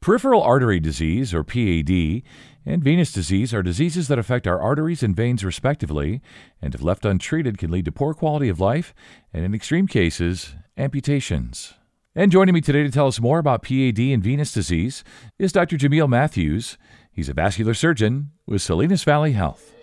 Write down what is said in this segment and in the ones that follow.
Peripheral artery disease, or PAD, and venous disease are diseases that affect our arteries and veins respectively, and if left untreated can lead to poor quality of life, and in extreme cases, amputations. And joining me today to tell us more about PAD and venous disease is Dr. Jamil Matthews. He's a vascular surgeon with Salinas Valley Health.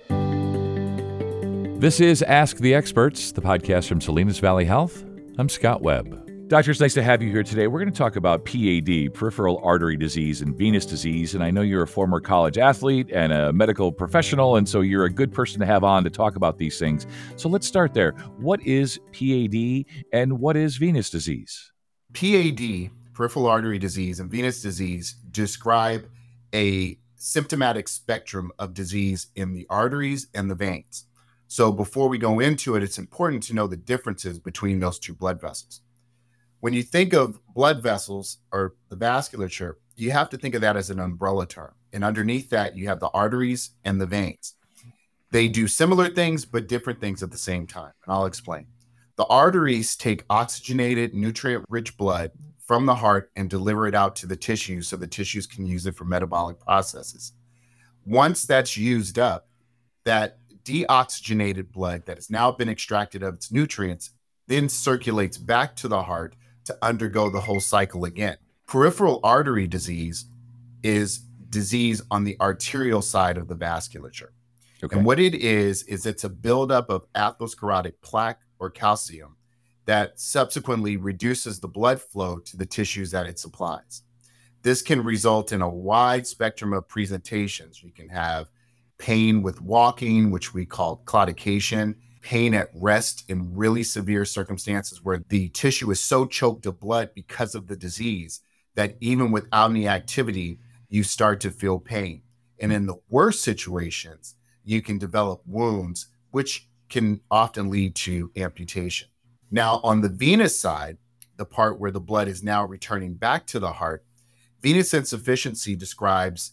This is Ask the Experts, the podcast from Salinas Valley Health. I'm Scott Webb. Doctor, it's nice to have you here today. We're going to talk about PAD, peripheral artery disease, and venous disease. And I know you're a former college athlete and a medical professional, and so you're a good person to have on to talk about these things. So let's start there. What is PAD and what is venous disease? PAD, peripheral artery disease, and venous disease describe a symptomatic spectrum of disease in the arteries and the veins. So before we go into it, it's important to know the differences between those two blood vessels. When you think of blood vessels or the vasculature, you have to think of that as an umbrella term. And underneath that, you have the arteries and the veins. They do similar things, but different things at the same time. And I'll explain. The arteries take oxygenated, nutrient-rich blood from the heart and deliver it out to the tissues so the tissues can use it for metabolic processes. Once that's used up, that deoxygenated blood that has now been extracted of its nutrients then circulates back to the heart to undergo the whole cycle again. Peripheral artery disease is disease on the arterial side of the vasculature. Okay. And what it is it's a buildup of atherosclerotic plaque or calcium that subsequently reduces the blood flow to the tissues that it supplies. This can result in a wide spectrum of presentations. You can have pain with walking, which we call claudication, pain at rest in really severe circumstances where the tissue is so choked of blood because of the disease that even without any activity, you start to feel pain. And in the worst situations, you can develop wounds, which can often lead to amputation. Now, on the venous side, the part where the blood is now returning back to the heart, venous insufficiency describes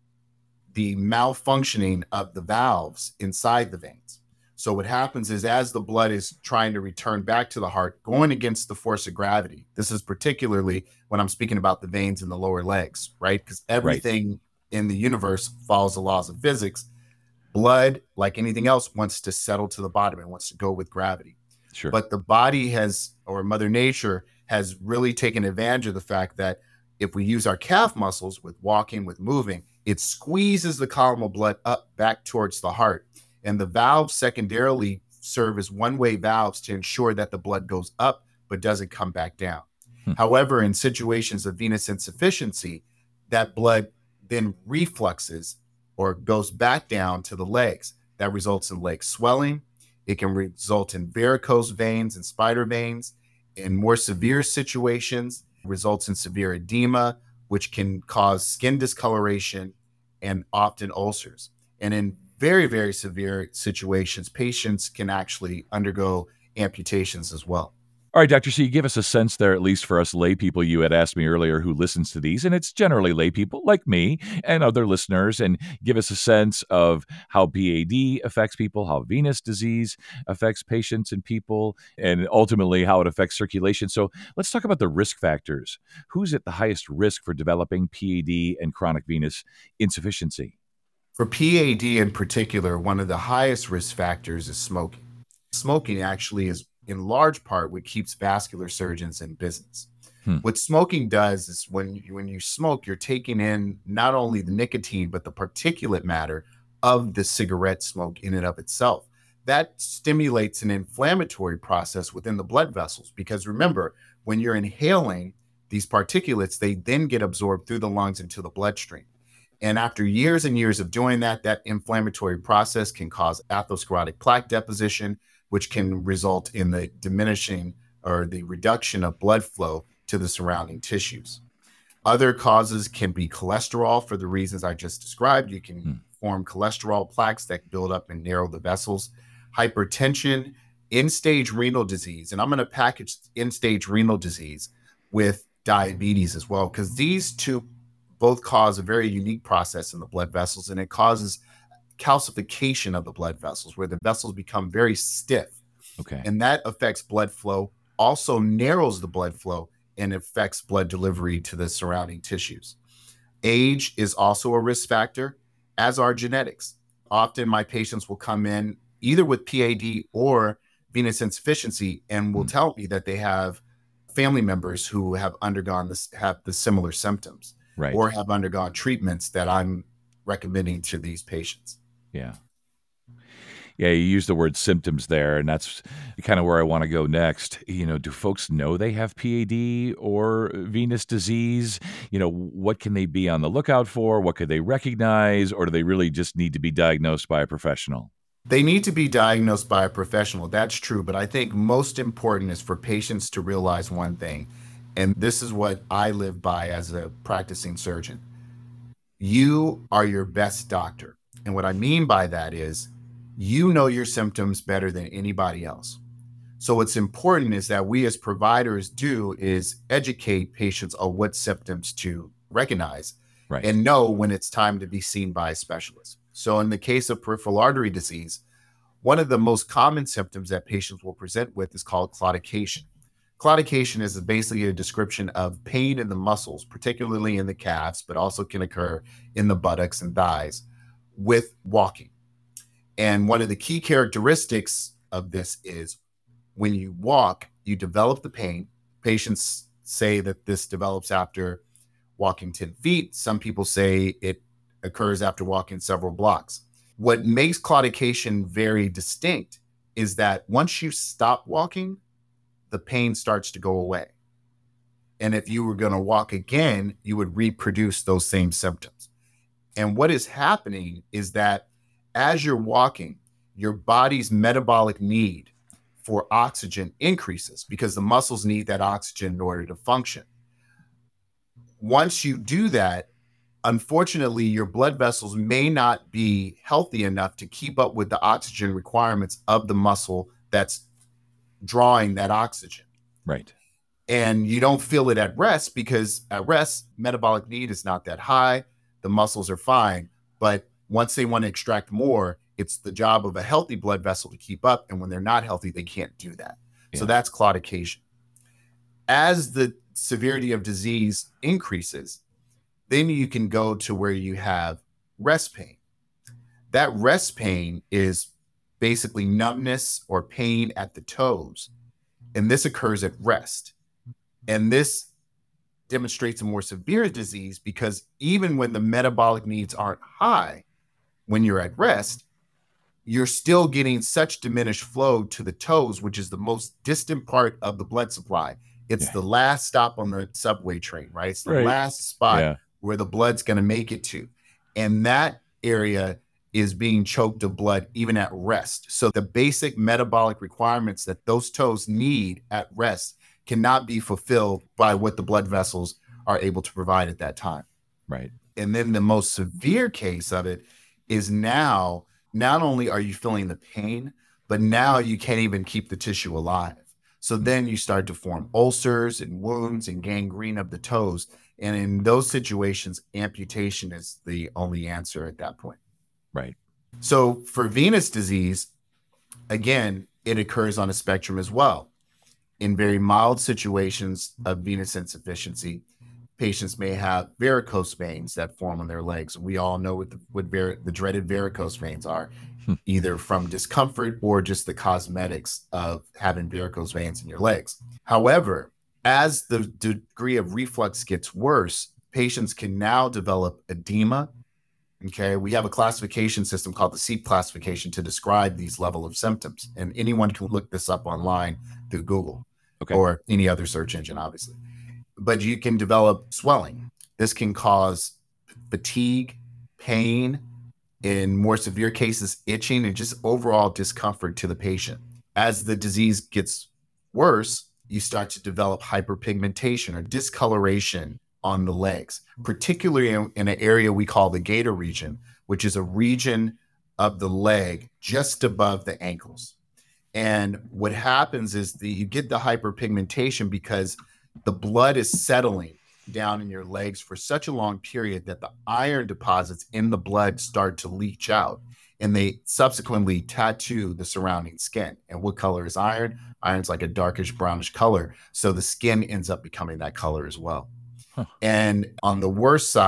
the malfunctioning of the valves inside the veins. So what happens is as the blood is trying to return back to the heart, going against the force of gravity, this is particularly when I'm speaking about the veins in the lower legs, right? Because everything in the universe follows the laws of physics. Blood, like anything else, wants to settle to the bottom and wants to go with gravity. Sure. But the body has, or Mother Nature has really taken advantage of the fact that if we use our calf muscles with walking, with moving, it squeezes the column of blood up back towards the heart. And the valves secondarily serve as one-way valves to ensure that the blood goes up but doesn't come back down. However, in situations of venous insufficiency, that blood then refluxes or goes back down to the legs. That results in leg swelling. It can result in varicose veins and spider veins. In more severe situations, results in severe edema, which can cause skin discoloration and often ulcers. And in very, very severe situations, patients can actually undergo amputations as well. All right, Doctor, so you give us a sense there, at least for us lay people you had asked me earlier who listens to these, and it's generally lay people like me and other listeners, and give us a sense of how PAD affects people, how venous disease affects patients and people, and ultimately how it affects circulation. So let's talk about the risk factors. Who's at the highest risk for developing PAD and chronic venous insufficiency? For PAD in particular, one of the highest risk factors is smoking. Smoking actually is in large part what keeps vascular surgeons in business. What smoking does is when you smoke, you're taking in not only the nicotine, but the particulate matter of the cigarette smoke in and of itself. That stimulates an inflammatory process within the blood vessels, because remember, when you're inhaling these particulates, they then get absorbed through the lungs into the bloodstream. And after years and years of doing that, that inflammatory process can cause atherosclerotic plaque deposition, which can result in the diminishing or the reduction of blood flow to the surrounding tissues. Other causes can be cholesterol for the reasons I just described. You can form cholesterol plaques that build up and narrow the vessels. Hypertension, end-stage renal disease, and I'm going to package end-stage renal disease with diabetes as well, because these two both cause a very unique process in the blood vessels, and it causes calcification of the blood vessels, where the vessels become very stiff. Okay. And that affects blood flow, also narrows the blood flow, and affects blood delivery to the surrounding tissues. Age is also a risk factor, as are genetics. Often my patients will come in either with PAD or venous insufficiency and will Mm, tell me that they have family members who have undergone this, have the similar symptoms, right. or have undergone treatments that I'm recommending to these patients. Yeah. Yeah, you use the word symptoms there, and that's kind of where I want to go next. Do folks know they have PAD or venous disease? What can they be on the lookout for? What could they recognize? Or do they really just need to be diagnosed by a professional? They need to be diagnosed by a professional. That's true. But I think most important is for patients to realize one thing. And this is what I live by as a practicing surgeon. You are your best doctor. And what I mean by that is you know your symptoms better than anybody else. So what's important is that we as providers do is educate patients on what symptoms to recognize Right. and know when it's time to be seen by a specialist. So in the case of peripheral artery disease, one of the most common symptoms that patients will present with is called claudication. Claudication is basically a description of pain in the muscles, particularly in the calves, but also can occur in the buttocks and thighs with walking. And one of the key characteristics of this is when you walk, you develop the pain. Patients say that this develops after walking 10 feet. Some people say it occurs after walking several blocks. What makes claudication very distinct is that once you stop walking, the pain starts to go away. And if you were going to walk again, you would reproduce those same symptoms. And what is happening is that as you're walking, your body's metabolic need for oxygen increases because the muscles need that oxygen in order to function. Once you do that, unfortunately, your blood vessels may not be healthy enough to keep up with the oxygen requirements of the muscle that's drawing that oxygen. Right. And you don't feel it at rest because at rest, metabolic need is not that high. The muscles are fine. But once they want to extract more, it's the job of a healthy blood vessel to keep up. And when they're not healthy, they can't do that. So Yeah. that's claudication. As the severity of disease increases, then you can go to where you have rest pain. That rest pain is basically numbness or pain at the toes. And this occurs at rest. And this demonstrates a more severe disease because even when the metabolic needs aren't high, when you're at rest, you're still getting such diminished flow to the toes, which is the most distant part of the blood supply. It's Yeah. the last stop on the subway train, right? It's the Right. last spot Yeah. where the blood's going to make it to. And that area is being choked of blood even at rest. So the basic metabolic requirements that those toes need at rest cannot be fulfilled by what the blood vessels are able to provide at that time. Right. And then the most severe case of it is now, not only are you feeling the pain, but now you can't even keep the tissue alive. So then you start to form ulcers and wounds and gangrene of the toes. And in those situations, amputation is the only answer at that point. Right. So for venous disease, again, it occurs on a spectrum as well. In very mild situations of venous insufficiency, patients may have varicose veins that form on their legs. We all know what the dreaded varicose veins are, Hmm. either from discomfort or just the cosmetics of having varicose veins in your legs. However, as the degree of reflux gets worse, patients can now develop edema. Okay, we have a classification system called the SEEP classification to describe these level of symptoms, and anyone can look this up online through Google Okay. or any other search engine, obviously. But you can develop swelling. This can cause fatigue, pain, in more severe cases, itching, and just overall discomfort to the patient. As the disease gets worse, you start to develop hyperpigmentation or discoloration on the legs, particularly in an area we call the gator region, which is a region of the leg just above the ankles. And what happens is you get the hyperpigmentation because the blood is settling down in your legs for such a long period that the iron deposits in the blood start to leach out, and they subsequently tattoo the surrounding skin. And what color is iron? Iron's like a darkish brownish color. So the skin ends up becoming that color as well. Huh. And on the worst side,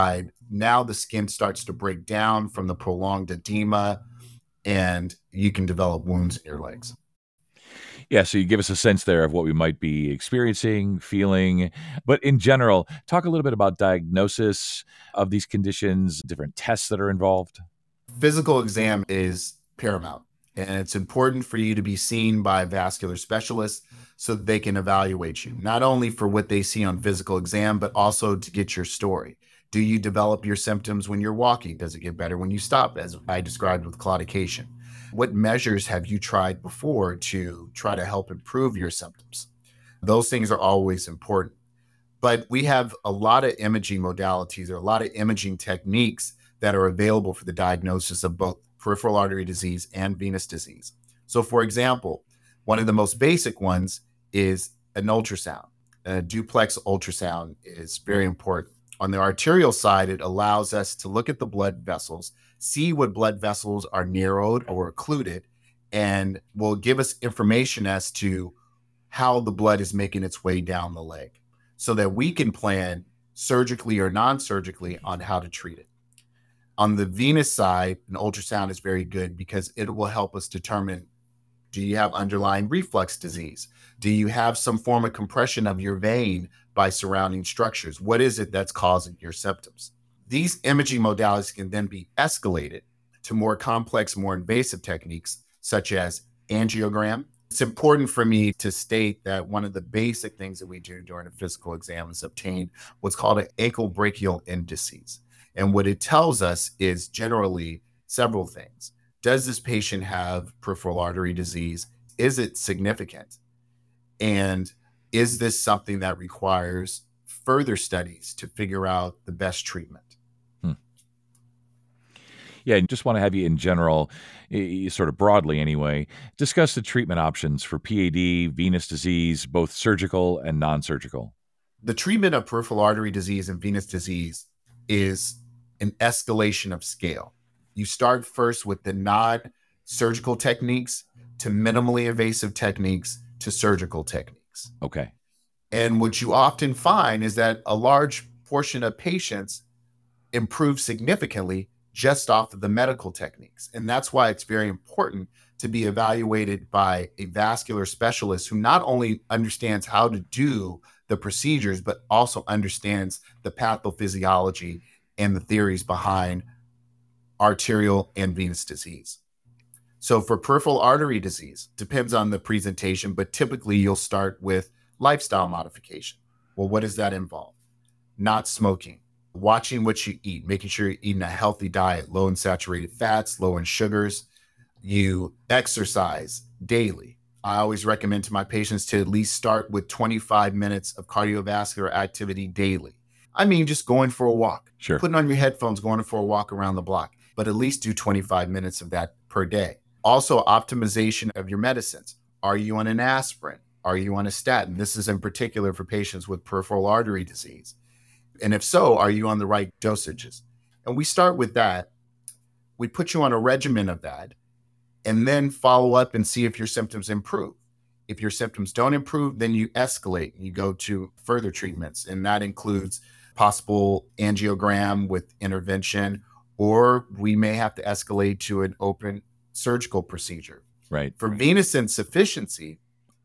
now the skin starts to break down from the prolonged edema, and you can develop wounds in your legs. Yeah, so you give us a sense there of what we might be experiencing, feeling. But in general, talk a little bit about diagnosis of these conditions, different tests that are involved. Physical exam is paramount, and it's important for you to be seen by vascular specialists so that they can evaluate you, not only for what they see on physical exam, but also to get your story. Do you develop your symptoms when you're walking? Does it get better when you stop, as I described with claudication? What measures have you tried before to try to help improve your symptoms? Those things are always important. But we have a lot of imaging modalities or a lot of imaging techniques that are available for the diagnosis of both peripheral artery disease and venous disease. So, for example, one of the most basic ones is an ultrasound. A duplex ultrasound is very important. On the arterial side, it allows us to look at the blood vessels, see what blood vessels are narrowed or occluded, and will give us information as to how the blood is making its way down the leg so that we can plan surgically or non-surgically on how to treat it. On the venous side, an ultrasound is very good because it will help us determine, do you have underlying reflux disease? Do you have some form of compression of your vein by surrounding structures? What is it that's causing your symptoms? These imaging modalities can then be escalated to more complex, more invasive techniques, such as angiogram. It's important for me to state that one of the basic things that we do during a physical exam is obtain what's called an ankle brachial indices. And what it tells us is generally several things. Does this patient have peripheral artery disease? Is it significant? And is this something that requires further studies to figure out the best treatment? Yeah, and just want to have you in general, sort of broadly anyway, discuss the treatment options for PAD, venous disease, both surgical and non surgical. The treatment of peripheral artery disease and venous disease is an escalation of scale. You start first with the non-surgical techniques to minimally invasive techniques to surgical techniques. Okay. And what you often find is that a large portion of patients improve significantly just off of the medical techniques. And that's why it's very important to be evaluated by a vascular specialist who not only understands how to do the procedures, but also understands the pathophysiology and the theories behind arterial and venous disease. So for peripheral artery disease, depends on the presentation, but typically you'll start with lifestyle modification. Well, what does that involve? Not smoking, watching what you eat, making sure you're eating a healthy diet, low in saturated fats, low in sugars. You exercise daily. I always recommend to my patients to at least start with 25 minutes of cardiovascular activity daily. I mean, just going for a walk, Sure. putting on your headphones, going for a walk around the block, but at least do 25 minutes of that per day. Also, optimization of your medicines. Are you on an aspirin? Are you on a statin? This is in particular for patients with peripheral artery disease. And if so, are you on the right dosages? And we start with that. We put you on a regimen of that and then follow up and see if your symptoms improve. If your symptoms don't improve, then you escalate. You go to further treatments, and that includes possible angiogram with intervention, or we may have to escalate to an open surgical procedure. Right. For venous insufficiency,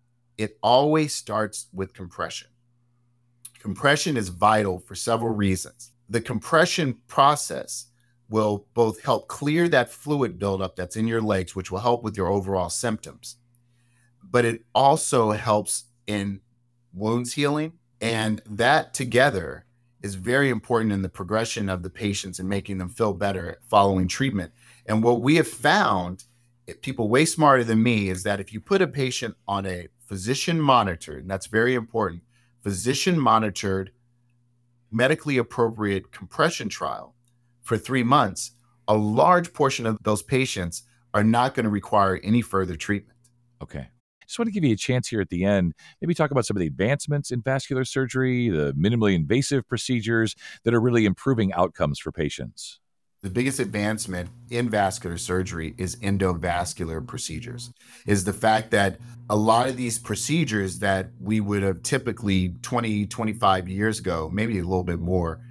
it always starts with compression. Compression is vital for several reasons. The compression process will both help clear that fluid buildup that's in your legs, which will help with your overall symptoms, but it also helps in wounds healing. And that together is very important in the progression of the patients and making them feel better following treatment. And what we have found, people way smarter than me, is that if you put a patient on a physician monitored, and that's very important, physician monitored, medically appropriate compression trial for 3 months, a large portion of those patients are not going to require any further treatment. Okay. Just want to give you a chance here at the end, maybe talk about some of the advancements in vascular surgery, the minimally invasive procedures that are really improving outcomes for patients. The biggest advancement in vascular surgery is endovascular procedures, is the fact that a lot of these procedures that we would have typically 20, 25 years ago, maybe a little bit more,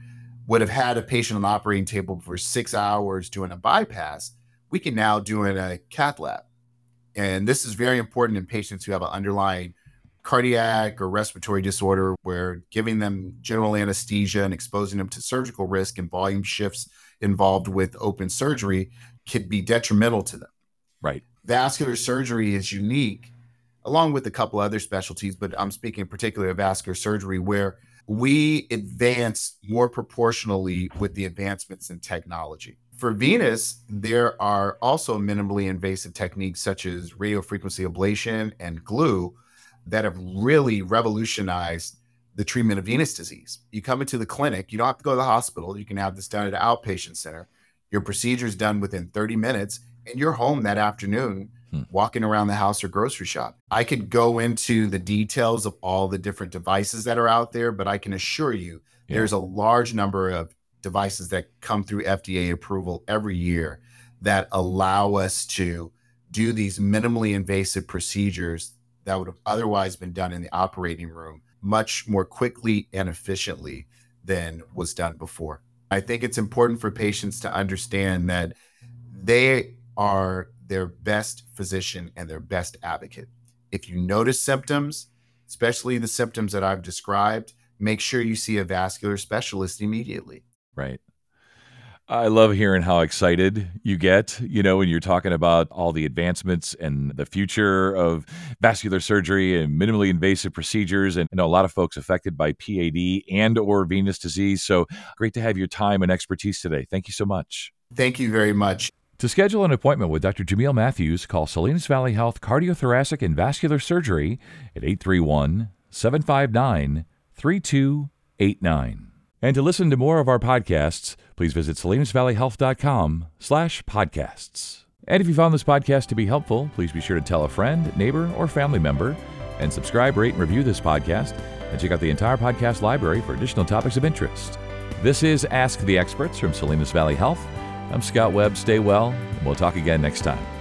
would have had a patient on the operating table for 6 hours doing a bypass, we can now do it in a cath lab. And this is very important in patients who have an underlying cardiac or respiratory disorder, where giving them general anesthesia and exposing them to surgical risk and volume shifts involved with open surgery could be detrimental to them. Right. Vascular surgery is unique, along with a couple other specialties, but I'm speaking particularly of vascular surgery, where we advance more proportionally with the advancements in technology. For venous, there are also minimally invasive techniques such as radiofrequency ablation and glue that have really revolutionized the treatment of venous disease. You come into the clinic, you don't have to go to the hospital. You can have this done at an outpatient center. Your procedure is done within 30 minutes, and you're home that afternoon, walking around the house or grocery shop. I could go into the details of all the different devices that are out there, but I can assure you there's a large number of devices that come through FDA approval every year that allow us to do these minimally invasive procedures that would have otherwise been done in the operating room much more quickly and efficiently than was done before. I think it's important for patients to understand that they are their best physician and their best advocate. If you notice symptoms, especially the symptoms that I've described, make sure you see a vascular specialist immediately. Right. I love hearing how excited you get, when you're talking about all the advancements and the future of vascular surgery and minimally invasive procedures. And I know a lot of folks affected by PAD and or venous disease. So great to have your time and expertise today. Thank you so much. Thank you very much. To schedule an appointment with Dr. Jamil Matthews, call Salinas Valley Health Cardiothoracic and Vascular Surgery at 831-759-3289. And to listen to more of our podcasts, please visit salinasvalleyhealth.com/podcasts. And if you found this podcast to be helpful, please be sure to tell a friend, neighbor, or family member, and subscribe, rate, and review this podcast, and check out the entire podcast library for additional topics of interest. This is Ask the Experts from Salinas Valley Health. I'm Scott Webb. Stay well, and we'll talk again next time.